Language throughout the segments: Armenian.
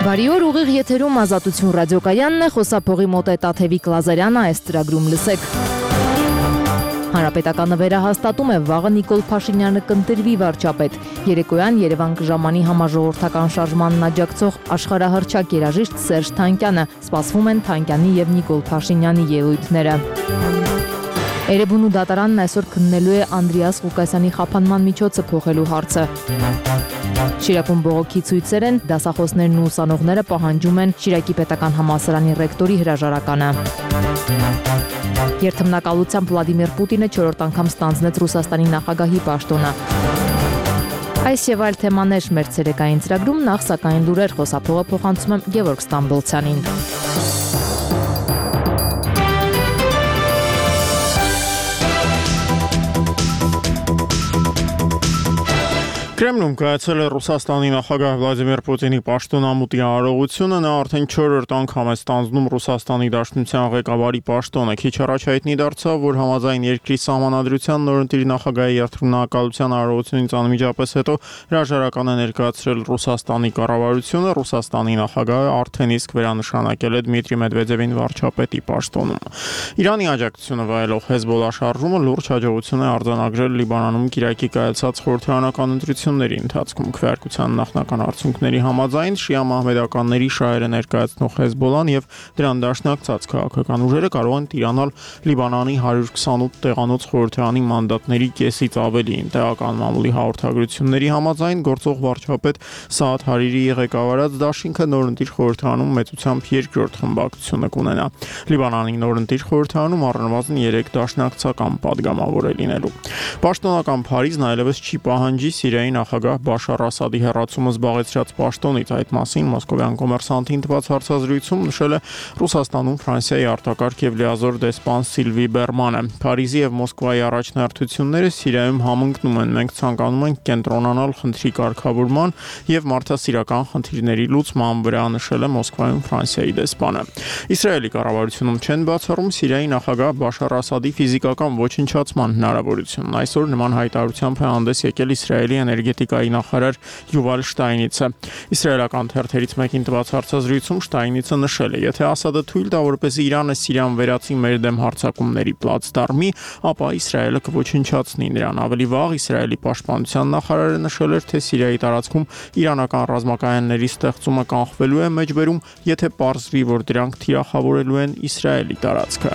Բարի օր, ուղիղ եթերում Ազատություն ռադիոկայանն է, խոսափողի մոտ է Տաթևիկ Լազարյանը, այս ծրագրում լսեք։ Հանրապետականը վերահաստատում է վաղը Նիկոլ Փաշինյանը կընտրվի վարչապետ։ Երեկոյան Երևան կժամանի համաժողովրդական շարժմանն աջակցող աշխարհահռչակ երաժիշտ Սերժ Թանկյանը, սպասվում են Թանկյանի եւ Նիկոլ Փաշինյանի ելույթները։ Էրեբունու դատարանն այսօր քննելու է Անդրեաս Ղուկասյանի խափանման միջոցը փոխելու հարցը։ Շիրակում բողոքի ցույցեր են, դասախոսներն ու ուսանողները պահանջում են Շիրակի պետական համալսարանի ռեկտորի հրաժարականը։ Երթմնակալությամբ Վլադիմիր Պուտինը 4-րդ անգամ ստանձնեց Ռուսաստանի նախագահի պաշտոնը։ Այս եւ այլ թեմաներ մեր ցերեկային ծրագրում, նախ սակայն լուրեր, խոսափողը փոխանցում եմ Գևորգ Ստամբոլցյանին։ Կրեմլում կայացել է Ռուսաստանի նախագահ Վլադիմիր Պուտինի պաշտոնամուտի արարողությունը, նա արդեն 4-րդ անգամ է ստանձնում Ռուսաստանի Դաշնության ղեկավարի պաշտոնը։ Քիչ առաջ հայտնի դարձավ, որ համաձայն երկրի սահմանադրության նորընտիր նախագահի երթմնակալության արարողությունից անմիջապես հետո հրաժարական է ներկայացրել Ռուսաստանի կառավարությունը, Ռուսաստանի նախագահը արդեն իսկ վերանշանակել է Դմիտրի Մեդվեդևին վարչապետի պաշտոնում։ Իրանի աջակցությունը վայելող Հեզբոլլա շարժումը լուրջ հաջողություն է արձանագրել Լիբանանում Կիրակի կայացած խորհրդարանական ընտրությունների ընթացքում։ Քվեարկության նախնական արդյունքների համաձայն շիա մահմեդականների շահերը ներկայացնող Հեզբոլլան եւ դրան դաշնակցած քաղաքական ուժերը կարող են տիրանալ Լիբանանի 128 տեղանոց խորհրդարանի մանդատների կեսից ավելին։ Տեղական մամուլի հաղորդագրությունների համաձայն գործող վարչապետ Սաադ Հարիրիի ղեկավարած դաշինքը նորընտիր խորհրդարանում մեծությամբ երկրորդ խմբակցությունը կունենա։ Լիբանանի նորընտիր խորհրդարանում առնվազն 3 դաշնակցական падգամավոր է լինելու։ Պաշտոնական Փարիզն այլևս չի պահանջի Սիրիայի նախագահ Բաշար Ասադի հեռացումը զբաղեցրած պաշտոնից։ Այդ մասին Մոսկովյան Կոմերսանտին տված հարցազրույցում նշել է Ռուսաստանում Ֆրանսիայի արտակարգ եւ լիազոր դեսպան Սիլվի Բերմանը։ Փարիզի եւ Մոսկվայի առաջնահերթությունները Սիրիայում համընկնում են։ Մենք ցանկանում ենք կենտրոնանալ խնդրի կարգավորման եւ մարդասիրական խնդիրների լուծման վրա, նշել է Մոսկվայում Ֆրանսիայի դեսպանը։ Իսրայելի կառավարությունում չեն բացառում Սիրիայի նախագահ Բաշար Ասադի ֆիզիկական ոչնչացման հնարավորությունն։ Այսօր նման հայտարարությամբ է հանդես եկել Իսրայելի էներգետիկայի նախարար Յուվալ Շտայնիցը։ Իսրայելական թերթերից մեկին տված հարցազրույցում Շտայնիցը նշել է. «Եթե Ասադը թույլ տա, որպեսզի Իրանը Սիրիան վերածի մեր դեմ հարձակումների պլացդարմի, ապա Իսրայելը կոչնչացնի նրան»։ Ավելի վաղ Իսրայելի պաշտպանության նախարարը նշել էր, թե Սիրիայի տարածքում իրանական ռազմակայանների ստեղծումը կանխվելու է մեջբերում, եթե պարզվի, որ դրանք թիրախավորելու են Իսրայելի տարածքը։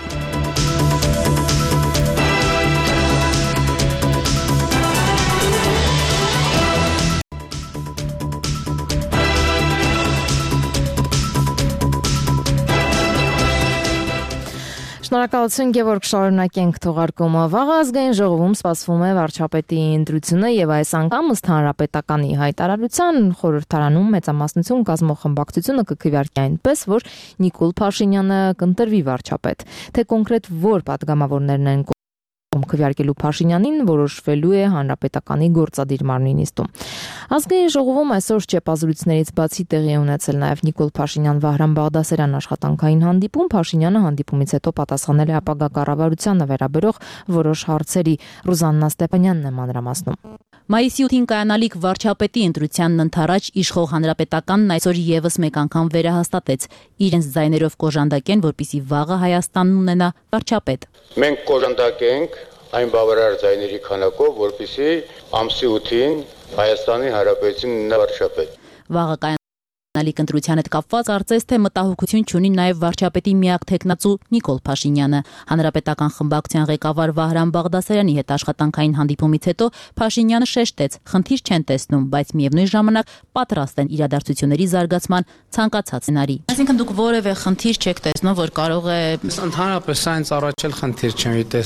Շնորհակալություն Գևորգ, շարունակենք թողարկումը։ Վաղը ազգային ժողովում սպասվում է վարչապետի ընտրությունը եւ այս անգամ ըստ հանրապետականի հայտարարության խորհրդարանում մեծամասնություն կազմող խմբակցությունը կքվեարկի այնպես, որ Նիկոլ Փաշինյանը կընտրվի վարչապետ։ Թե կոնկրետ որ падգամավորներն են քվեարկելու Փաշինյանին, որոշվելու է հանրապետականի գործադիր մարմնի նիստում։ Ազգային ժողովում այսօր ճեպազրույցներից բացի տեղի ունեցել նաև Նիկոլ Փաշինյան-Վահրամ Բաղդասարյան աշխատանքային հանդիպում։ Փաշինյանը հանդիպումից հետո պատասխանել է ապագա կառավարությանը վերաբերող որոշ հարցերի։ Ռուզաննա Ստեփանյանն է մանրամասնում։ Մայիսի 8-ին կայանալիք վարչապետի ընտրությանն ընդառաջ իշխող հանրապետականն այսօր եւս մեկ անգամ վերահաստատեց իրենց ձայներով կոժանդակեն, որպիսի վաղը Հայաստանն ունենա վարչապետ։ Մենք կոժանդակենք այն բավարար ձայների քանակով, որպիսի ամսի 8-ին Հայաստանի Հանրապետությունն ունենա վարչապետ։ Վաղը կայանալիք ընտրության հետ կապված կարծես թե մտահոգություն չունի նաև վարչապետի միակ թեկնածու Նիկոլ Փաշինյանը։ Հանրապետական խմբակցության ղեկավար Վահրամ Բաղդասարյանի հետ աշխատանքային հանդիպումից հետո Փաշինյանը շեշտեց, խնդիր չեն տեսնում, բայց միևնույն ժամանակ պատրաստ են իրադարձությունների զարգացման ցանկացած սցենարի։ Այսինքն դուք որևէ խնդիր չեք տեսնում, որ կարող է ընդհանրապես այնց առաջ էլ խնդիր չեմ տեսնում։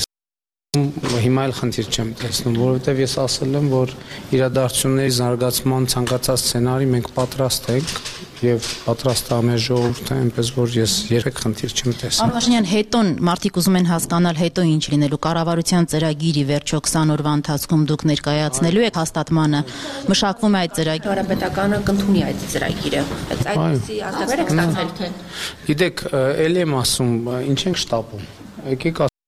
Հիմա էլ խնդիր չեմ տեսնում, որովհետև ես ասել եմ, որ իրադարձությունների զարգացման ցանկացած սցենարի մենք պատրաստ ենք եւ պատրաստ է մեր ժողովուրդը, այնպես որ ես երբեք խնդիր չեմ տեսնում։ Փաշինյան, հետոն մարդիկ ուզում են հասկանալ հետո ինչ լինելու կառավարության ծրագիրը վերջո 20 օրվա ընթացքում դուք ներկայացնելու եք հաստատմանը, մշակվում է այդ ծրագիրը։ Հանրապետականը կընդունի այդ ծրագիրը։ Բայց այդպեսի ազդեցիկ ստացել թե։ Գիտեք, ելի եմ ասում, ինչ ենք շտապում։ Եկեք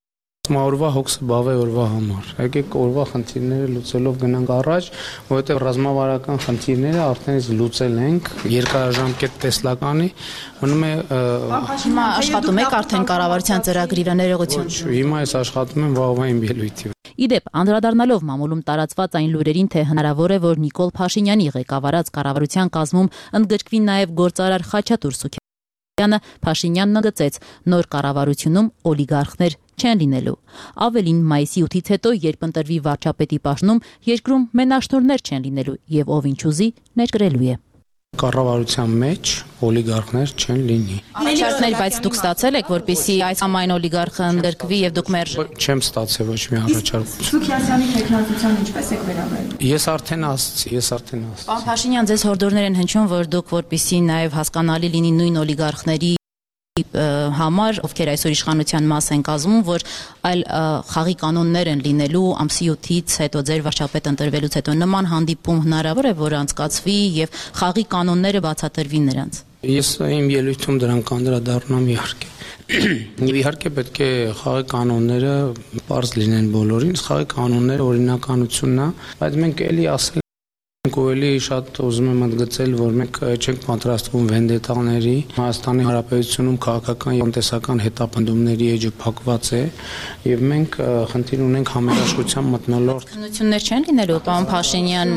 աշխատում օրվա հոգսը բավե օրվա համար։ Եկեք օրվա խնդիրները լուծելով գնանք առաջ, որովհետև ռազմավարական խնդիրները արդեն լուծել ենք, երկարաժամկետ տեսլականի, մնում է Հիմա աշխատում եք արդեն կառավարության ծրագրի վրա ներողություն։ Հիմա ես աշխատում եմ վաղվա իմ ելույթի։ Իդեպ, անդրադառնալով մամուլում տարածված այն լուրերին, թե հնարավոր է, որ Նիկոլ Փաշինյանի ղեկավարած կառավարության կազմում ընդգրկվի նաև գործարար Խաչատուր Սուքյանը, Փաշինյանն ընդգծեց, նոր կառավարությունում օլիգարխներ չեն լինելու։ Ավելին, մայիսի 8-ից հետո, երբ ընտրվի վարչապետի պաշտոնում, երկրում մենաշնորհներ չեն լինելու եւ ով ինչ ուզի ներկրելու է։ Կառավարության մեջ օլիգարխներ չեն լինի։ Առաջարկներ, բայց դուք ստացել եք, որպեսզի այս ամայն օլիգարխը ընդգրկվի եւ դուք մերժ։ Չեմ ստացել ոչ մի առաջարկ։ Սուքյասյանի տեխնացության ինչպես եք վերաբերվում։ Ես արդեն ասացի։ Պարոն Փաշինյան, ձեզ հորդորներ են հնչում, որ դուք որպեսզի նաեւ հասկանալի լինի նույն օլիգարխների համար, ովքեր այսօր իշխանության մաս են կազմում, որ այլ խաղի կանոններ են լինելու ամսի 8-ից հետո ձեր վարչապետ ընտրվելուց հետո նման հանդիպում հնարավոր է, որ անցկացվի եւ խաղի կանոնները բացատրվի նրանց։ Ես իմ ելույթում դրանք անդրադառնամ իհարկե։ Իհարկե պետք է խաղի կանոնները բարձ լինեն բոլորին, խաղի կանոնները օրինականությունն է, բայց մենք էլի ասել Կոելի շատ ուզում եմ ընդգծել, որ մենք չենք պատրաստվում վենդետաների, Հայաստանի Հանրապետությունում քաղաքական եւ տնտեսական հետապնդումների էջը փակված է եւ մենք խնդիր ունենք համերաշխության մթնոլորտ։ Քննություններ չեն լինելու, պարոն Փաշինյան։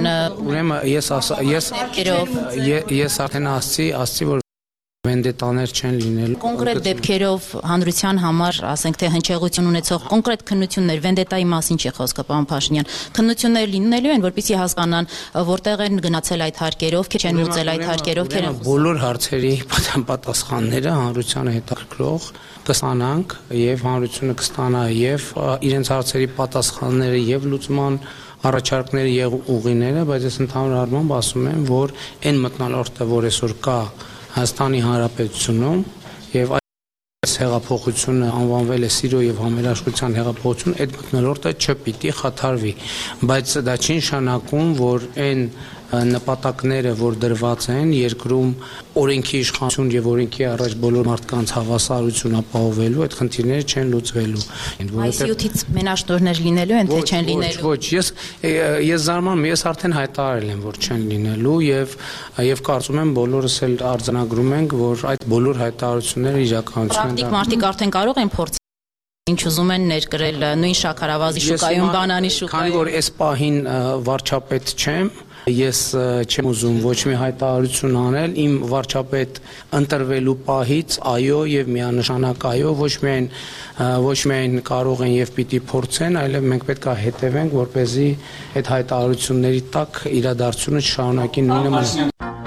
Ուրեմն ես արդեն ասացի, որ վենդետաներ չեն լինելու։ Կոնկրետ դեպքերով հանրության համար, ասենք թե հնչեղություն ունեցող կոնկրետ քննություններ, վենդետայի մասին չի խոսքը, պարոն Փաշինյան։ Քննություններ լինելու են, որպեսզի հասկանան որտեղ են գնացել այդ հարկերը, ովքեր են լուծել այդ հարկերը, ովքեր են։ Բոլոր հարցերի պատասխանները հանրությանը հետաքրքրող կստանանք եւ հանրությունը կստանա եւ իրենց հարցերի պատասխանները եւ լուծման առաջարկները եւ ուղիները, բայց ես ընդհանուր առմամբ ասում եմ, որ այն մթնոլորտը, որ այսօր կա Հայաստանի Հանրապետությունում եւ այս հեղափոխությունը անվանվել է սիրո եւ համերաշխության հեղափոխություն, այդ մթնոլորտը չպիտի խաթարվի, բայց դա չի նշանակում, որ այն նպատակները, որ դրված են երկրում օրենքի իշխանություն եւ օրենքի առաջ բոլոր մարդկանց հավասարություն ապահովելու, այդ խնդիրները չեն լուծվելու։ Այսի 8-ից մենաշնորհներ լինելու են, թե չեն լինելու։ Ոչ, ես զարմանում, ես արդեն հայտարարել եմ, որ չեն լինելու եւ կարծում եմ բոլորս էլ արձանագրում ենք, որ այդ բոլոր հայտարարությունները իրականություն են։ Պրակտիկ մարդիկ արդեն կարող են փորձել ինչ ուզում են ներկրել նույն շաքարավազի շուկայում, բանանի շուկայում։ Քանի որ այս պահին վարչապետ չեմ, ես չեմ ուզում ոչ մի հայտարարություն անել, իմ վարչապետ ընտրվելու պահից այո եւ միանշանակ այո, ոչ միայն կարող են եւ պիտի փորձեն, այլև մենք պետք է հետևենք, որպեսզի այդ հայտարարությունների տակ իրադարձությունը շարունակի նույնը։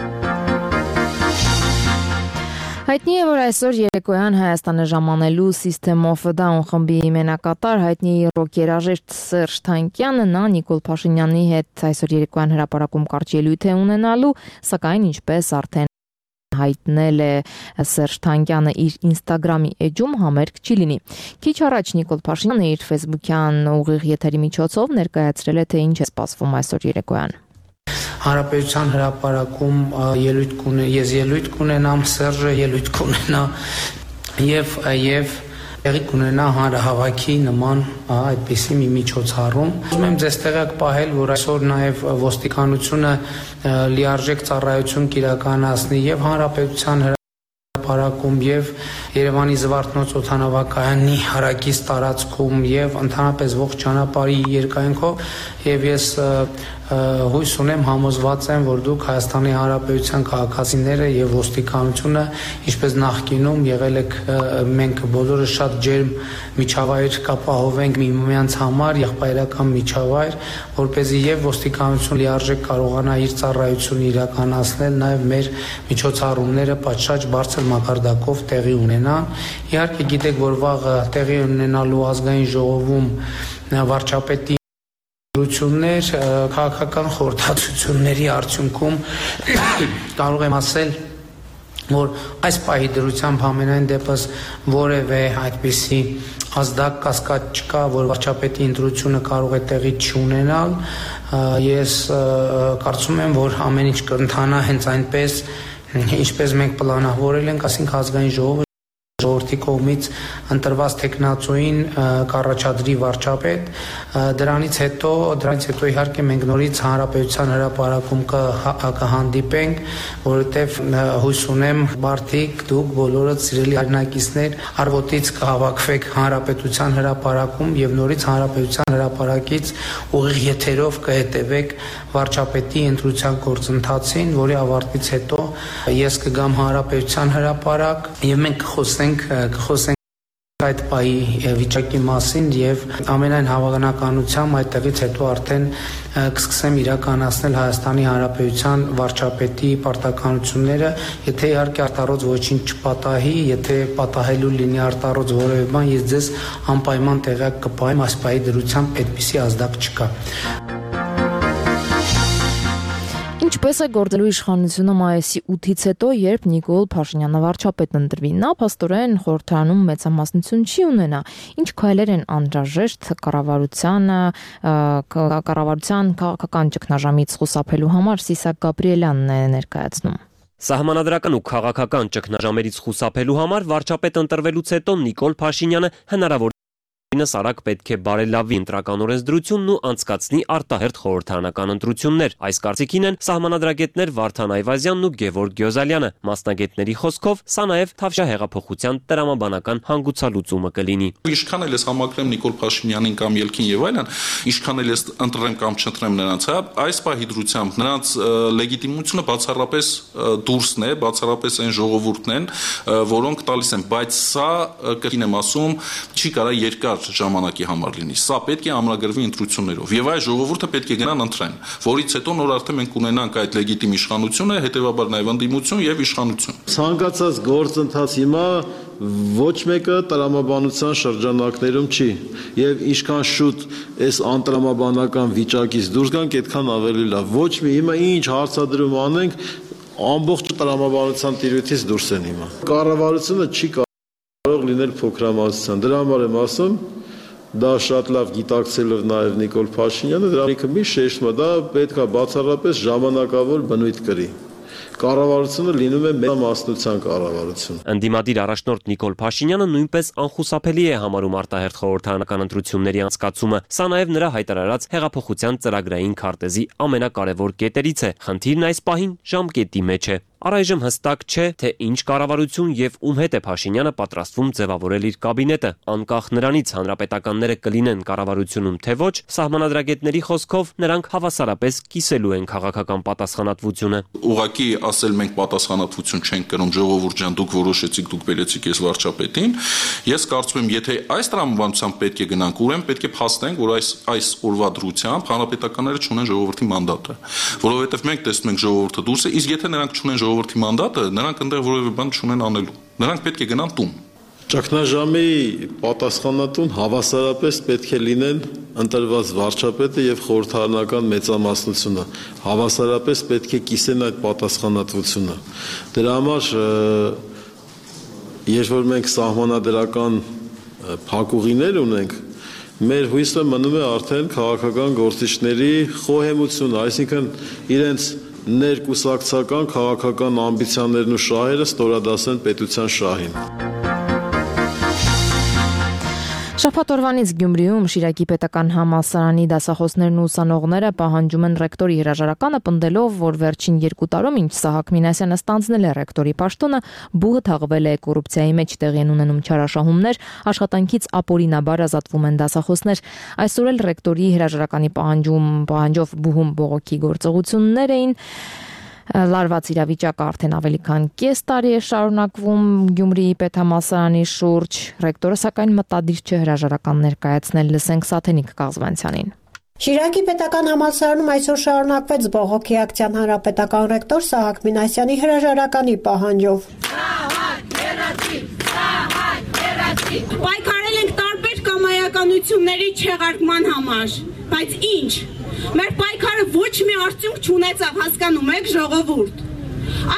Հայտնի է, որ այսօր երեկոյան Հայաստանը ժամանելու System of a Down խմբի մենակատար հայտնի ռոք երաժիշտ Սերժ Թանկյանը նա Նիկոլ Փաշինյանի հետ այսօր երեկոյան հրապարակում կարճ ելույթ է ունենալու, սակայն ինչպես արդեն հայտնել է Սերժ Թանկյանը իր Instagram-ի էջում համերգ չի լինի։ Քիչ առաջ Նիկոլ Փաշինյանը իր Facebook-յան ուղիղ եթերի միջոցով ներկայացրել է, թե ինչ է սպասվում այսօր երեկոյան։ Հանրապետության հրապարակում ելույթ կունենամ, Սերժը ելույթ կունենա եւ տեղի կունենա հանրահավաքի նման այդպիսի մի միջոցառում։ Ուզում եմ ձեզ տեղյակ պահել, որ այսօր նաեւ ոստիկանությունը լիարժեք ծառայություն կիրականացնի եւ հանրապետության հրապարակում եւ Երևանի Զվարթնոց օդանավակայանի հարակից տարածքում եւ ընդհանրապես ողջ ճանապարհի երկայնքով եւ ես հույս ունեմ, համոզված եմ, որ դուք Հայաստանի Հանրապետության քաղաքացիները եւ ոստիկանությունը, ինչպես նախկինում եղել եք, մենք բոլորը շատ ջերմ միջավայր կապահովենք միմյանց համար, եղբայրական միջավայր, որպեսզի եւ ոստիկանությունը լիարժեք կարողանա իր ծառայությունը իրականացնել, նաեւ մեր միջոցառումները պատշաճ բարձր մակարդակով տեղի ունենան։ Իհարկե գիտեք, որ վաղը տեղի ունենալու ազգային ժողովում վարչապետի քաղաքական խորհրդածությունների արդյունքում կարող եմ ասել, որ այս պահի դրությամբ ամենայն դեպս որևէ այդպիսի ազդակ կասկած չկա, որ վարչապետի ընտրությունը կարող է տեղի չունենալ։ Ես կարծում եմ, որ ամեն ինչ կընթանա հենց այնպես, ինչպես մենք պլանավորել ենք, ասենք ազգային ժողովը ժողովրդի կողմից ընտրված տեխնացուին կառաջադրի վարչապետ, դրանից հետո իհարկե մենք նորից հանրապետության հրապարակում կհանդիպենք, որովհետև հույս ունեմ մարդիկ, դուք բոլորդ սիրելի հայրենակիցներ արվոտից կհավաքվեք հանրապետության հրապարակում եւ նորից հանրապետության հրապարակից ուղիղ եթերով կհետևեք վարչապետի ընտրության գործընթացին, որի ավարտից հետո ես կգամ հանրապետության հրապարակ եւ մենք կխոսենք այդ պայի վիճակի մասին եւ ամենայն հավանականությամբ այդտեղից հետո արդեն կսկսեմ իրականացնել Հայաստանի Հանրապետության վարչապետի պարտականությունները, եթե իհարկե արտարոց ոչինչ չպատահի, եթե պատահելու լինի արտարոց որևէ բան, ես ձեզ անպայման տեղյակ կպահեմ, այս պայի դրությամբ այդպիսի ազդակ չկա։ Ինչպես է գործելու իշխանությունը մայիսի 8-ից հետո, երբ Նիկոլ Փաշինյանը վարչապետ ընտրվի, նա փաստորեն խորհրդարանում մեծամասնություն չի ունենա։ Ինչ քայլեր են անհրաժեշտ կառավարության քաղաքական ճգնաժամից խուսափելու համար, Սիսակ Գաբրիելյանն է ներկայացնում։ Սահմանադրական ու քաղաքական ճգնաժամերից խուսափելու համար վարչապետ ընտրվելուց հետո Նիկոլ Փաշինյանը հնարավոր Արագ պետք է բարելավի ընտրական օրենսդրությունն ու անցկացնի արտահերթ խորհրդարանական ընտրություններ։ Այս կարծիքին են սահմանադրագետներ Վարդան Այվազյանն ու Գևորգ Գյոզալյանը։ Մասնագետների խոսքով սա նաև Թավշյա հեղափոխության տրամաբանական հանգուցալուծումը կլինի։ Ինչքան էլ ես համակրեմ Նիկոլ Փաշինյանին կամ Ելքին եւ այլն, ինչքան էլ ես ընտրեմ կամ չընտրեմ նրանց, այս պահի դրությամբ նրանց լեգիտիմությունը բացառապես դուրսն է, բացառապես այն ժողովուրդն են, որոնք տալիս են, բայց սա կրկին եմ ասում, չի կարա երկար ժամանակի համար լինի։ Սա պետք է ամրագրվի ընտրություններով եւ այ ժողովուրդը պետք է գնան ընտրեն, որից հետո նոր արդեն մենք ունենանք այդ լեգիտիմ իշխանությունը, հետեւաբար նաեւ ընդդիմություն եւ իշխանություն։ Ցանկացած գործընթաց հիմա ոչ մեկը տրամաբանության շրջանակներում չի եւ ինչքան շուտ այս անտրամաբանական վիճակից դուրս գանք, այդքան ավելի լավ։ Ոչ մի հիմա ինչ հարցադրում անենք, ամբողջ տրամաբանության տիրույթից դուրս են հիմա։ Կառավարությունը չի կարող լինել փոքրամասնության։ Դրա համար եմ ասում, դա շատ լավ գիտակցելով նաև Նիկոլ Փաշինյանը, դրանիքը մի շեշտում է, դա պետք է բացառապես ժամանակավոր բնույթ կրի։ Կառավարությունը լինում է մեծամասնության կառավարություն։ Ընդդիմադիր առաջնորդ Նիկոլ Փաշինյանը նույնպես անխուսափելի է համարում արտահերթ խորհրդարանական ընտրությունների անցկացումը։ Սա նաև նրա հայտարարած հեղափոխության ծրագրային քարտեզի ամենակարևոր կետերից է։ Խնդիրն այս պահին ժամկետի մեջ է։ Առայժմ հստակ չէ, թե ինչ կառավարություն եւ ում հետ է Փաշինյանը պատրաստվում ձևավորել իր կաբինետը։ Անկախ նրանից հանրապետականները կլինեն կառավարությունում թե ոչ, սահմանադրագետների խոսքով նրանք հավասարապես կիսելու են քաղաքական պատասխանատվությունը։ Ուղղակի ասել մենք պատասխանատվություն չենք կրում, ժողովուրդ ջան, դուք որոշեցիք, դուք բերեցիք ես վարչապետին։ Ես կարծում եմ, եթե այս տրամաբանությամբ պետք է գնանք, ուրեմն պետք է փաստենք, որ այս օրվա դրությամբ հանրապետականները չունեն ժողովրդի մանդատը, որովհետեւ մենք տեսնում ենք ժողովուրդը դուրս է, իսկ եթե նրանք չունեն ժողովրդի մանդատը, նրանք այնտեղ որևէ բան չունեն անելու։ Նրանք պետք է գնան տուն։ Ճգնաժամի պատասխանատուն հավասարապես պետք է լինեն ընտրված վարչապետը եւ խորհրդարանական մեծամասնությունը։ Հավասարապես պետք է կիսեն այդ պատասխանատվությունը։ Դրա համար երբ որ մենք սահմանադրական փակուղիներ ունենք, մեր հույսը մնում է արդեն քաղաքական գործիչների խոհեմությունը, այսինքն իրենց ներկուսակցական քաղաքական ամբիցիաներն ու շահերը ստորադասեն պետության շահին։ Շաբաթ օրվանից Գյումրիում Շիրակի պետական համալսարանի դասախոսներն ու ուսանողները պահանջում են ռեկտորի հրաժարականը, պնդելով, որ վերջին 2 տարում, ինչ Սահակ Մինասյանը ստանձնել է ռեկտորի պաշտոնը, բուհը թաղվել է կոռուպցիայի մեջ, տեղի են ունենում չարաշահումներ, աշխատանքից ապօրինաբար ազատվում են դասախոսներ։ Այսօր էլ ռեկտորի հրաժարականի պահանջով բուհում բողոքի գործողություններ էին։ Լարված իրավիճակը արդեն ավելի քան կես տարի է շարունակվում Գյումրիի պետհամալսարանի շուրջ, ռեկտորը սակայն մտադիր չէ հրաժարական ներկայացնել, լսենք Սաթենիկ Կազվանցյանին։ Շիրակի պետական համալսարանում այսօր շարունակվեց բողոքի ակցիան հանրապետական ռեկտոր Սահակ Մինասյանի հրաժարականի պահանջով։ Պայքարել ենք տարբեր կամայականությունների չեղարկման համար, բայց ինչ? Մեր պայքարը ոչ մի արդյունք չունեցավ, հասկանում եք, ժողովուրդ։ Ակամայից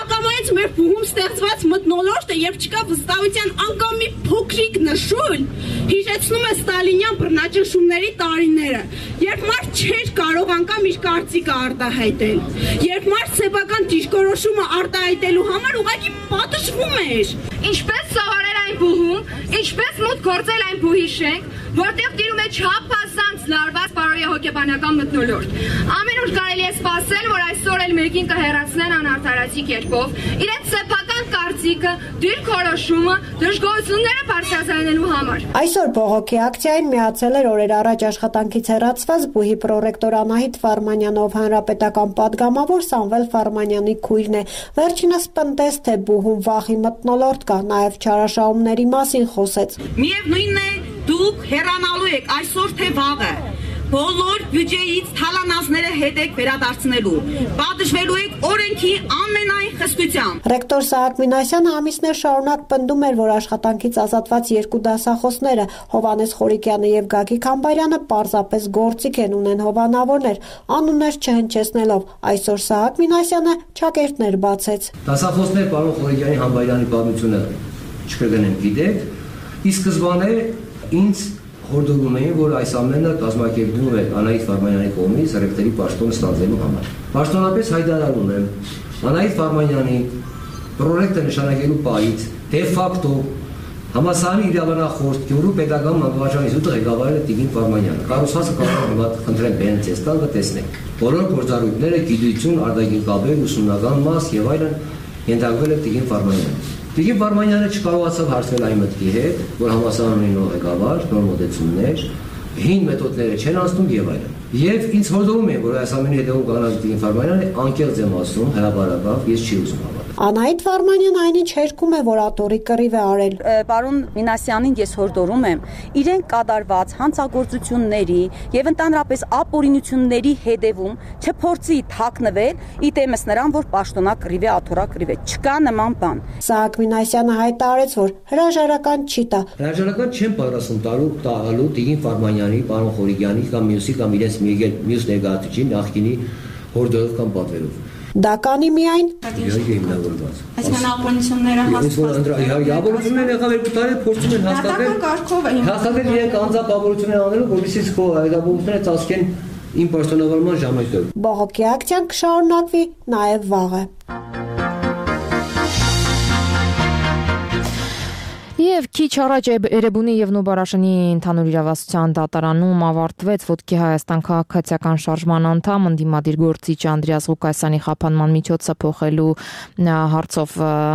հենց մեր փուհում ստեղծված մթնոլորտը, երբ չկա վստահության անգամ մի փոքրիկ նշույլ, հիշեցնում է ստալինյան բռնաճնշումների տարիները, երբ մարդ չէր կարող անգամ իր կարծիքը արտահայտել, երբ մարդ սեփական դիրքորոշումը արտահայտելու համար ուղղակի պատժվում էր։ Ինչպես սովորել այն փուհում, ինչպես մուտք գործել այն փուհի շենք, որտեղ տիրում է չափազանց լարված բարոյե հոգեբանական մթնոլորտ։ Ամեն ուր կարելի է սպասել, որ այսօր էլ մեկին կհեռացնեն անարդարացի կերպով, իրենց սեփական կարծիքը, դիրքորոշումը, դժգոհությունները բարձրացնելու համար։ Այսօր բողոքի ակցիային միացել էր օրեր առաջ աշխատանքից հեռացված բուհի պրոռեկտոր Անահիտ Ֆարմանյանով, հանրապետական պատգամավոր Սամվել Ֆարմանյանի քույրն է։ Վերջինս պնդեց, թե բուհում վախի մթնոլորտ կա, նաև չարաշահումների մասին խոսեց։ Միևնույնն է, դուք հեռանալու եք այսօր թե վաղը, բոլոր բյուջեից թալանածները հետ եք վերադարձնելու, պատժվելու եք օրենքի ամենայն խստությամբ։ Ռեկտոր Սահակ Մինասյանը ամիսներ շարունակ պնդում էր, որ աշխատանքից ազատված երկու դասախոսները Հովհաննես Խորիկյանը եւ Գագիկ Համբարյանը պարզապես գործիք են, ունեն հովանավորներ, անուններ չհնչեցնելով։ Այսօր Սահակ Մինասյանը ճակերտներ բացեց։ Դասախոսներ պարոն Խորիկյանի Համբարյանի պատմությունը չկրկնեմ, գիտեք, ի սկզբանե ինձ հորդորում էին, որ այս ամենը կազմակերպվում է Անահիտ Ֆարմանյանի կողմից ռեկտորի պաշտոնը ստանձնելու համար։ Պաշտոնապես հայտարարում եմ Անահիտ Ֆարմանյանի պրոռեկտը նշանակելու պահից դե ֆակտո համալսարանի իրավանախորդ Գյումրու պետական մանկավարժան ինստիտուտի ղեկավարը Տիգին Ֆարմանյանը։ Կառուցվածքը կարող հիմա խնդրեմ բերենց էստալ կտեսնեք։ Բոլոր գործառույթները գիտություն, արտաքին կապեր, ուսումնական մաս եւ այլն ենթարկվել է Տիգին Ֆարմանյանին։ Տիգին Ֆարմանյանը չկարողացավ հարցնել այն մտքի հետ, որ համալսարանի նոր ղեկավար, նոր մոտեցումներ, հին մեթոդները չեն անցնում եւ այլն։ Եվ ինձ հորդորում են, որ այս ամենի հետևում կանած Տիգին Ֆարմանյանը անկեղծ եմ ասում, հրաբարաբար, ես չի ուզում հավատալ։ Անահիտ Ֆարմանյանը այնինչ հերքում է, որ ատորի կռիվ է արել։ Պարոն Մինասյանին ես հորդորում եմ իրեն կատարված հանցագործությունների եւ ընդհանրապես ապօրինությունների հետևում չփորձի թաքնվել, իտեմս նրան, որ պաշտոնա կռիվ է, աթորա կռիվ է։ Չկա նման բան։ Սահակ Մինասյանը հայտարարեց, որ հրաժարական չի տա։ Հրաժարական չեմ պատրաստում տալու Տիգին Ֆարմանյանի, պարոն Խորիկյանի կամ մյուսի կամ իրենց մյուս ներկայացուցիչի նախկինի հորդորով կամ պատվերով։ Դա կանի միայն Այսինքն ապօրինությունները հաստատել։ Ապօրինությունները եղավ 2 տարի փորձում են հաստատել իրենք անձամբ ապօրինություններ անելու, որովհետեւ քո ապօրինությունները ծածկեն իմ պաշտոնավարման ժամանակով։ Բողոքի ակցիան կշարունակվի նաև վաղը։ Եվ քիչ առաջ Էրեբունի եւ Նուբարաշանի ընդհանուր իրավասության դատարանում ավարտվեց ոտքի Հայաստան քաղաքացիական շարժման անդամ ընդդիմադիր գործիչ Անդրեաս Ղուկասյանի խափանման միջոցը փոխելու հարցով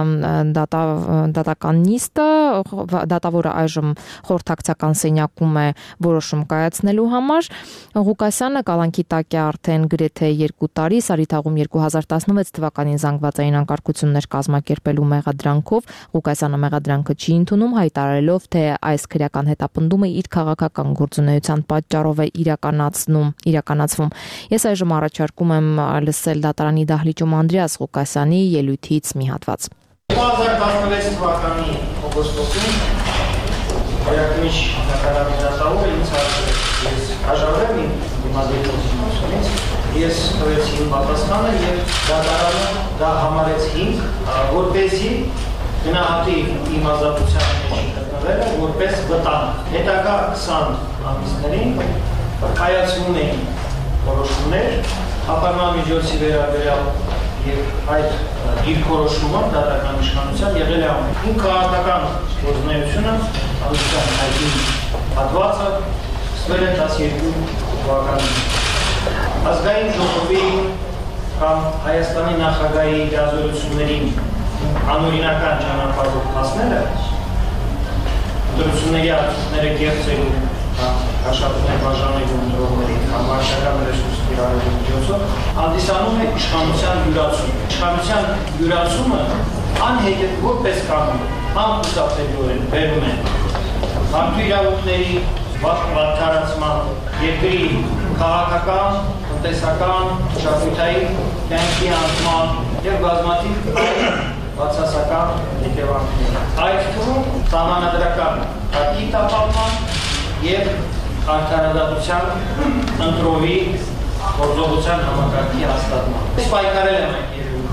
դատական նիստը, դատավորը այժմ խորհրդակցական սենյակում է որոշում կայացնելու համար։ Ղուկասյանը կալանքի տակ է արդեն գրեթե 2 տարի, Սարիթաղում 2016 թվականին զանգվածային անկարգություններ կազմակերպելու մեղադրանքով Ղուկասյանը մեղադրանքը չի ընդունում, հայտարարելով, թե այս քրեական հետապնդումը իր քաղաքական գործունեության պատճառով է իրականացվում։ Ես այժմ առաջարկում եմ լսել դատարանի դահլիճում Անդրեաս Ղուկասյանի ելույթից մի հատված։ 2016 թվականի օգոստոսին Հայաստանի Հանրապետության դատավորը ինձ հարցրեց, ես հաջողել եմ դիմադրել գործունեությունից, ես տվեցի իմ պատասխանը եւ դատարանը դա համարեց ինձ, որպեսզի գնահատի իմ ազատության մեջ գտնվելը որպես վտանգ։ Հետագա 20 ամիսներին կայացվում էին որոշումներ, հապարման միջոցի վերաբերյալ եւ այդ դիրքորոշումը դատական իշխանության եղել է ամեն։ Իմ քաղաքական գործունեությունը անցան հայտնի հատվածը սկսվել է 12 թվականին։ Ազգային ժողովի կամ Հայաստանի նախագահի իրազորություններին անօրինական ճանապարհով հասնելը, դրությունների արդյունքները կերծելու աշխատանքներ բաժանելու ընտրողների կամ վարչական ռեսուրս կիրառելու միջոցով հանդիսանում է իշխանության յուրացում։ Իշխանության յուրացումը անհետ որպես կանոն անխուսափելիորեն բերում է մարդու իրավունքների վատթարացման, երկրի քաղաքական, տնտեսական, մշակութային կյանքի անցման եւ բազմաթիվ բացասական հետևանքներ։ Այդ թվում սահմանադրական քարտի տապալման եւ արդարադատության ընտրովի գործողության համակարգի հաստատման։ Ես պայքարել եմ այդ երևույթի դեմ։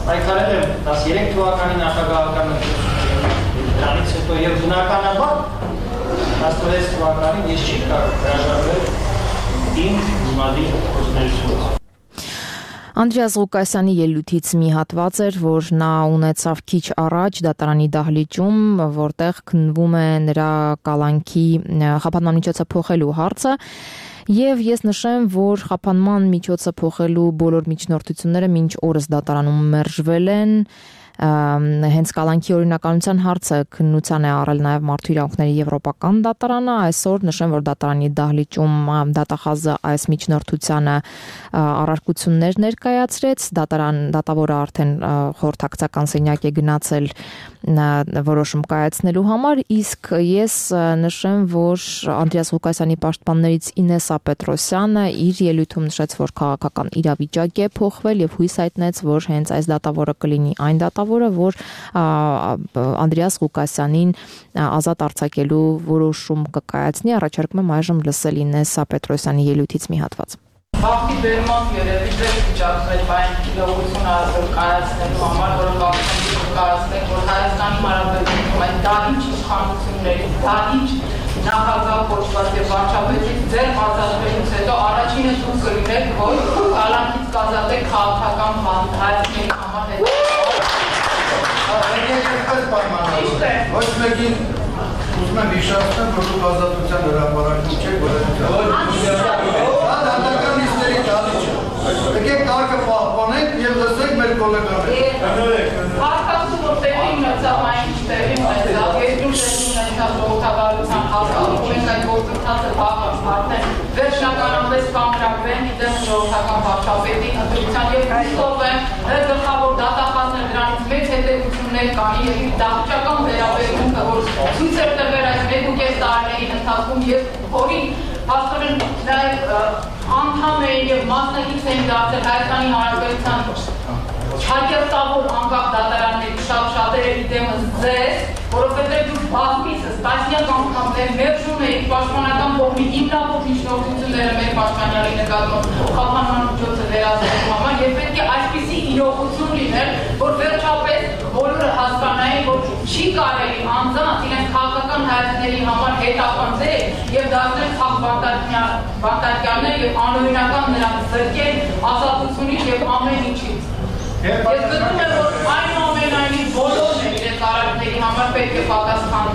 պայքարել եմ 13 թվականի նախագահական ընտրություններին, դրանից հետո եւ բնականաբար 16 թվականին ես չի կարող հրաժարվել իմ հիմնադիր գործունեությունից։ Անդրեաս Ղուկասյանի ելույթից մի հատված էր, որ նա ունեցավ քիչ առաջ դատարանի դահլիճում, որտեղ քննվում է նրա կալանքի խափանման միջոցը փոխելու հարցը, եւ ես նշեմ, որ խափանման միջոցը փոխելու բոլոր միջնորդությունները մինչ օրս դատարանում մերժվել են, հենց կալանքի օրինականության հարցը քննության է առել նաև Մարդու իրավունքների եվրոպական դատարանը, այսօր նշեմ, որ դատարանի դահլիճում դատախազը այս միջնորդությանը առարկություններ ներկայացրեց, դատավորը արդեն խորհրդակցական սենյակ է գնացել որոշում կայացնելու համար, իսկ ես նշեմ, որ Անդրեաս Ղուկասյանի պաշտպաններից Ինեսա Պետրոսյանը իր ելույթում նշեց, որ քաղաքական իրավիճակ է փոխվել եւ հույս հայտնեց, որ հենց այս դատավորը կլինի այն դատավորը, որ Անդրեաս Ղուկասյանին ազատ արձակելու որոշում կկայացնի, առաջարկում եմ այժմ լսել Ինեսա Պետրոսյանի ելույթից մի հատված։ Բախտի բերման երևի դեր վիճակվել այն լողությունը կայացնելու համար, որը բախտի կայացնենք, որ Հայաստանի Հանրապետությունում այդ դահիճ իշխանությունների, դահիճ նախագահ կոչված եւ վարչապետից ձեր ազատվելուց հետո առաջինը դուք կլինեք, որ կալանքից կազատեք քաղաքական հայացքների համար հետ։ Ոչ մեկին ուզում եմ հիշեցնել, որ դուք ազատության հրապարակում չեք, եկեք կարգը պահպանենք եւ լսենք մեր գոլեգաներին։ Հարկացու որ տեղի ունեցավ այն ինչ տեղի ունեցավ, երկրում տեղի ունեցավ ժողովրդավարության հաստատում ենք այդ գործընթացը արդեն վերջնականապես կամրակվեն իդեմ ժողովրդական վարչապետի ընտրության եւ հույսով եմ գլխավոր դատախազներ դրանից մեծ հետևություններ կանի եւ իր դահլիճական վերաբերմունքը, որ ցույց է տվել այս 1.5 տարիների ընթացքում եւ որի հաստորեն նաեւ անդամ էին եւ մասնակից էին դարձել Հայաստանի Հանրապետության Չակերտավոր անկախ դատարանների շատերը իդեմս ձեզ, որովհետև դուք բազմիցս տասնյակ անգամներ մերժում եք պաշտպանական կողմի հիմնավոր միջնորդությունները մեր պաշտպանյալի նկատմամբ խափանման միջոցը վերացնելու համար եւ պետք է այսպիսի իրողություն լիներ, որ վերջապես բոլորը հասկանային, որ չի կարելի անձանց իրենց քաղաքական հայացքների համար հետապնդել եւ դարձնել քաղաքապարտարյաններ եւ անօրինական նրանց զրկել ազատությունից եւ ամեն ինչից։ Ես գտնում եմ, որ այնուամենայնիվ բոլորն են իրենց արարքների համար պետք է պատասխան տալ։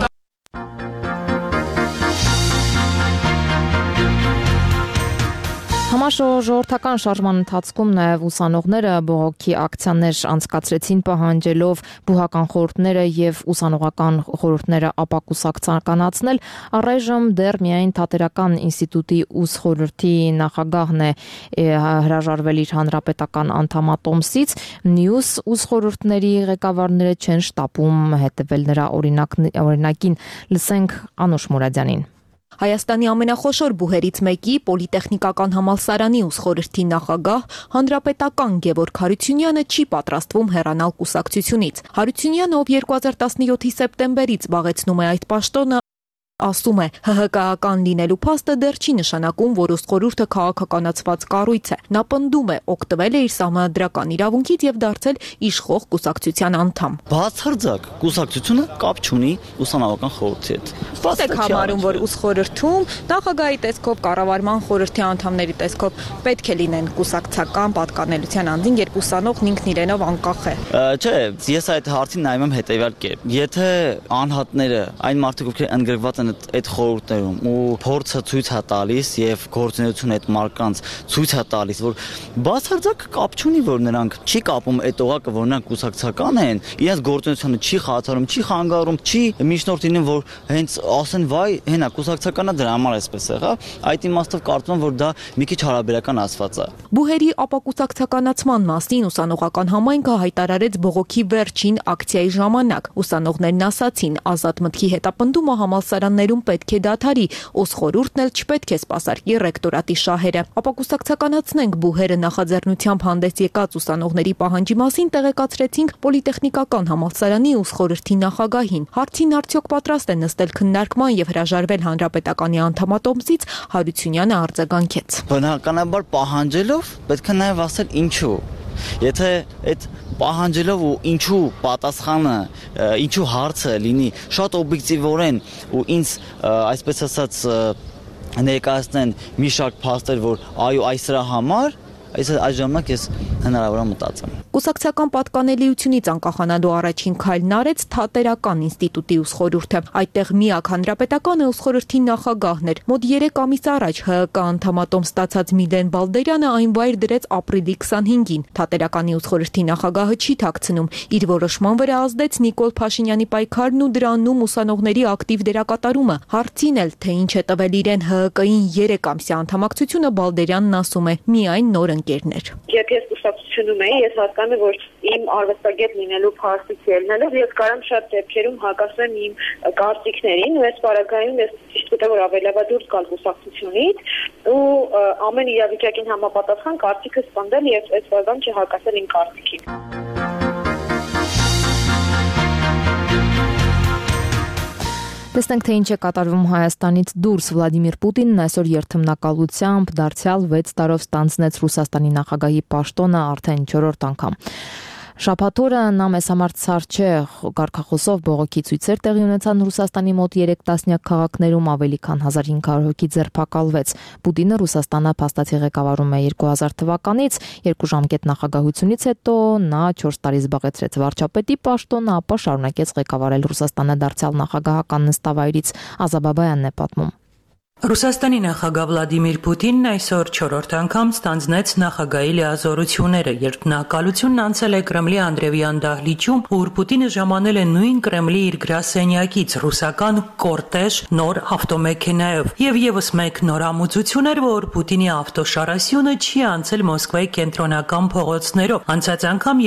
Համաժողովրդական շարժման ընթացքում նաև ուսանողները բողոքի ակցիաներ անցկացրեցին պահանջելով բուհական խորհուրդները եւ ուսանողական խորհուրդները ապակուսականացնել, առայժմ դեռ միայն Թատերական ինստիտուտի ուսխորհրդի նախագահն է հրաժարվել իր հանրապետական անդամատոմսից, մյուս ուսխորհուրդների ղեկավարները չեն շտապում հետևել նրա օրինակին, լսենք Անուշ Մուրադյանին։ Հայաստանի ամենախոշոր բուհերից մեկի Պոլիտեխնիկական համալսարանի ուսխորհրդի նախագահ հանրապետական Գևորգ Հարությունյանը չի պատրաստվում հեռանալ կուսակցությունից։ Հարությունյանը, ով 2017-ի սեպտեմբերից զբաղեցնում է այդ պաշտոնը, ասում է, ՀՀԿ-ական լինելու փաստը դեռ չի նշանակում, որ ուսխորհուրդը քաղաքականացված կառույց է։ Նա պնդում է, օգտվել է իր սահմանադրական իրավունքից եւ դարձել իշխող կուսակցության անդամ։ Բացարձակ կուսակցությունը կապ չունի ուսանողական խորհրդի հետ։ Ո՞ւստե համարում, որ ուսխորհրդում նախագահի տեսքով, կառավարման խորհրդի անդամների տեսքով պետք է լինեն կուսակցական պատկանելության անձին, երբ ուսանողն ինքն իրենով անկախ է։ Չէ, ես այդ հարցին նայում եմ հետեւյալ կերպ։ Եթե անհատները, այն մարդիկ, ովքեր ընդգրկված են այդ խորհուրդներում ու փորձը ցույց է տալիս եւ գործունեությունը այդ մարկանց ցույց է տալիս, որ բացարձակ կապ չունի, որ նրանք չի կապում այդ օղակը, որ նրանք կուսակցական են, իրենց գործունեությունը չի խաթարում, չի խանգարում, չի միջնորդին, որ հենց ասեն վայ, հենա կուսակցականա դրա համար էսպես եղավ, այդ իմաստով կարծում եմ, որ դա մի քիչ հարաբերական ասված է։ Բուհերի ապակուսակցականացման մասին ուսանողական համայնքը հայտարարեց բողոքի վերջին ակցիայի ժամանակ։ Ուսանողներն ասացին, ազատ մտքի հետապնդումը համալսարաններում պետք է դադարի, ուսխորհուրդն էլ չպետք է սպասարկի ռեկտորատի շահերը։ Ապակուսակցականացնենք բուհերը նախաձեռնությամբ հանդես եկած ուսանողների պահանջի մասին տեղեկացրեցինք Պոլիտեխնիկական համալսարանի ուսխորհրդի նախագահին։ Հարցին արդյոք պատրաստ է նստել քննարկման եւ հրաժարվել հանրապետականի անդամատոմսից, Հարությունյանը արձագանքեց։ Բնականաբար պահանջելով պետք է նաեւ ասել ինչու։ Եթե այդ պահանջելով ու ինչու պատասխանը, ինչու հարցը լինի շատ օբյեկտիվորեն ու ինձ այսպես ասած ներկայացնեն մի շարք փաստեր, որ այո, այս դրա համար, այս ժամանակ ես հնարավոր է մտածեմ։ Կուսակցական պատկանելիությունից անկախանալու առաջին քայլն արեց Թատերական ինստիտուտի ուսխորհուրդը։ Այդտեղ միակ հանրապետականը ուսխորհրդի նախագահն էր։ Մոտ 3 ամիս առաջ ՀՀԿ անդամատոմ ստացած Միլեն Բալդերյանը այն վայր դրեց ապրիլի 25-ին։ Թատերականի ուսխորհրդի նախագահը չի թաքցնում։ Իր որոշման վրա ազդեց Նիկոլ Փաշինյանի պայքարն ու դրանում ուսանողների ակտիվ դերակատարումը։ Հարցին էլ, թե ինչ է տվել իրեն ՀՀԿ-ին 3 ամսյա անդամակցությունը, Բալդերյանն ասում է՝ միայն նոր ընկերներ։ Երբ ես կուսակցությունում էի, ես հասկանում եմ, որ իմ արվեստագետ լինելու փաստից ելնելով ես կարամ շատ դեպքերում հակասեմ իմ կարծիքներին, ու այս պարագայում ես ճիշտ գտա, որ ավելի լավ է դուրս գալ կուսակցությունից ու ամեն իրավիճակին համապատասխան կարծիքս սպանդել եւ այս բազան չհակասել իմ կարծիքին։ Տեսնենք, թե ինչ է կատարվում Հայաստանից դուրս։ Վլադիմիր Պուտինն այսօր երթմնակալությամբ դարձյալ 6 տարով ստանձնեց Ռուսաստանի նախագահի պաշտոնը արդեն 4-րդ անգամ։ Շաբաթօրը նա մեզ համար ցար չէ, կարգախոսով բողոքի ցույցեր տեղի ունեցան Ռուսաստանի մոտ 3 տասնյակ քաղաքներում, ավելի քան 1500 հոգի ձերբակալվեց։ Պուտինը Ռուսաստանը փաստացի ղեկավարում է 2000 թվականից, 2 ժամկետ նախագահությունից հետո նա 4 տարի զբաղեցրեց վարչապետի պաշտոնը, ապա շարունակեց ղեկավարել Ռուսաստանը դարձյալ նախագահական նստավայրից։ Ազաբաբայանն է պատմում։ Ռուսաստանի նախագահ Վլադիմիր Պուտինն այսօր 4-րդ անգամ ստանձնեց նախագահի լիազորությունները, երբ նա կալությունն անցել է Կրեմլի Անդրեվյան դահլիճում, ուր Պուտինը ժամանել է նույն Կրեմլի իր գրասենյակից ռուսական կորտեժ նոր ավտոմեքենայով։ Եվ եւս մեկ նորամուծություն էր, որ Պուտինի ավտոշարասյունը չի անցել Մոսկվայի կենտրոնական փողոցներով։ Անցած անգամ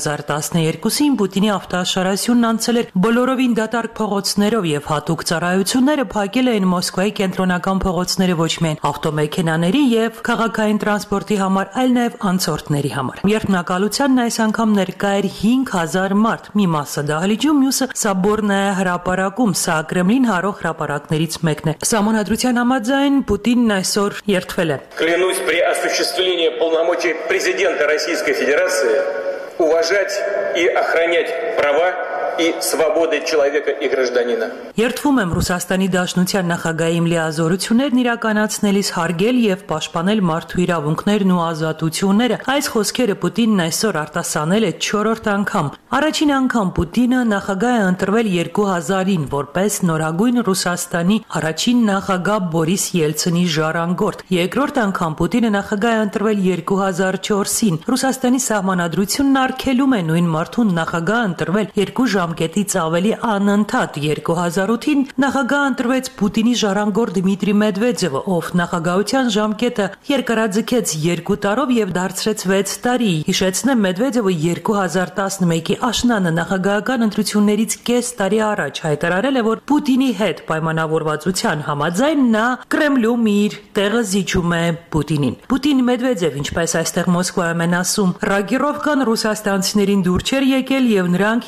2012-ին Պուտինի ավտոշարասյունն անցել էր բոլորովին դատարկ փողոցներով եւ հատուկ ծառայությունները փակել էին Մոսկվայի կենտրոնական փողոցները ոչ միայն ավտոմեքենաների եւ քաղաքային տրանսպորտի համար, այլ նաեւ անցորդների համար։ Երթմնակալությանն այս անգամ ներկա էր 5000 մարդ, մի մասը դահլիճում, մյուսը Սաբորնայա հրապարակում, սա Կրեմլին հարող հրապարակներից մեկն է։ Սահմանադրության համաձայն Պուտինն այսօր երթվել է։ Клянусь при осуществлении полномочий президента Российской Федерации уважать и охранять права и свободы человека и гражданина. Երթվում եմ Ռուսաստանի Դաշնության նախագահի լիազորություններն իրականացնելիս հարգել եւ պաշտպանել մարդու իրավունքներն ու ազատությունները։ Այս խոսքերը Պուտինն այսօր արտասանել է 4-րդ անգամ։ Առաջին անգամ Պուտինը նախագահ է ընտրվել 2000-ին որպես նորագույն Ռուսաստանի առաջին նախագահ Բորիս Ելցինի ժառանգորդ։ Երկրորդ անգամ Պուտինը նախագահ է ընտրվել 2004-ին։ Ռուսաստանի սահմանադրությունն արգելում է նույն մարդուն նախագահ ընտրվել 2 ժամկետից ավելի անընդհատ։ 2008-ին նախագահ ընտրվեց Պուտինի ժառանգորդ Դմիտրի Մեդվեդևը, ով նախագահության ժամկետը երկարաձգեց 2 տարով եւ դարձրեց 6 տարի։ Հիշեցնեմ, Մեդվեդևը 2011-ի աշնանը նախագահական ընտրություններից կես տարի առաջ հայտարարել է, որ Պուտինի հետ պայմանավորվածության համաձայն նա Կրեմլում իր տեղը զիջում է Պուտինին։ Պուտին-Մեդվեդև, ինչպես այստեղ Մոսկվայում են ասում, ռագիրովկան ռուսաստանցիներին դուր չէր եկել եւ նրանք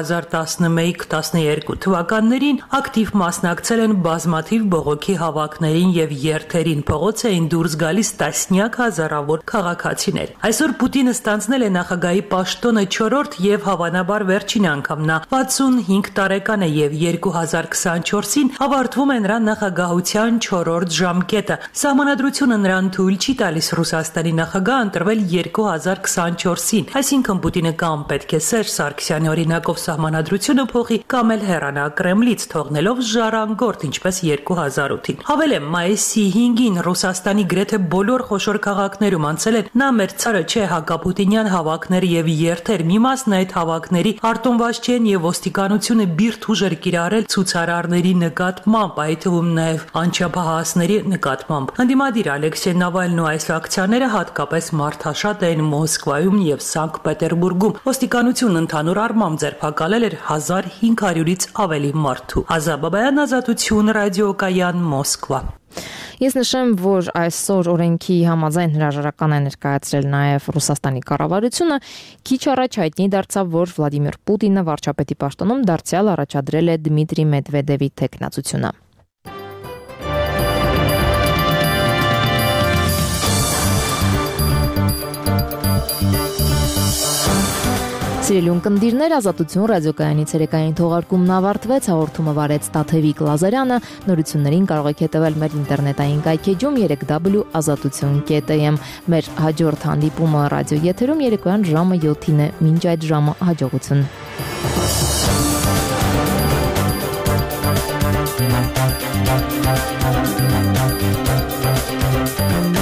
2011-12 թվականներին ակտիվ մասնակցել են բազմաթիվ բողոքի հավաքներին եւ երթերին, փողոց էին դուրս գալիս տասնյակ հազարավոր քաղաքացիներ։ Այսօր Պուտինը ստանձնել է նախագահի պաշտոնը 4-րդ եւ հավանաբար վերջին անգամ։ Նա 65 տարեկան է եւ 2024-ին ավարտվում է նրա նախագահության 4-րդ ժամկետը։ Սահմանադրությունը նրան թույլ չի տալիս Ռուսաստանի նախագահ ընտրվել 2024-ին, այսինքն Պուտինը կամ պետք է Սերժ Սարգսյանի օրինակով սահմանադրությունը փոխի կամ էլ հեռանա Կրեմլից, թողնելով ժառանգորդ, ինչպես 2008-ին։ Հավելեմ, մայիսի 5-ին Ռուսաստանի գրեթե բոլոր խոշոր քաղաքներում անցել են նա մեր ցարը չէ հակապուտինյան հավաքներ եւ երթեր։ Մի մասն այդ հավաքների արտոնված չեն եւ ոստիկանությունը բիրտ ուժ էր կիրառել ցուցարարների նկատմամբ, այդ թվում նաեւ անչափահասների նկատմամբ։ Ընդդիմադիր Ալեքսեյ Նավալնն ու այս ակցիաները հատկապես մարդաշատ են Մոսկվայում եւ Սանկտ Պետերբուրգում։ Ոստիկանությունն ընդհանուր առմամբ ձերբակալել էր 1500-ից ավելի մարդու։ Ազաբաբայան, Ազատություն, ռադիոկայան, Մոսկվա։ Ես նշեմ, որ այսօր օրենքի համաձայն հրաժարական է ներկայացրել նաև Ռուսաստանի կառավարությունը։ Քիչ առաջ հայտնի դարձավ, որ Վլադիմիր Պուտինը վարչապետի պաշտոնում դարձյալ առաջադրել է Դմիտրի Մեդվեդևի թեկնածությունը։ Սիրելի ունկնդիրներ, Ազատություն ռադիոկայանի ցերեկային թողարկումն ավարտվեց, հաղորդումը վարեց Տաթևիկ Լազարյանը, նորություններին կարող եք հետևել մեր ինտերնետային կայքեջում 3w.azatutun.am։ Մեր հաջորդ հանդիպումը ռադիո եթերում երեկոյան ժամը 7-ին է, մինչ այդ ժամը հաջողություն։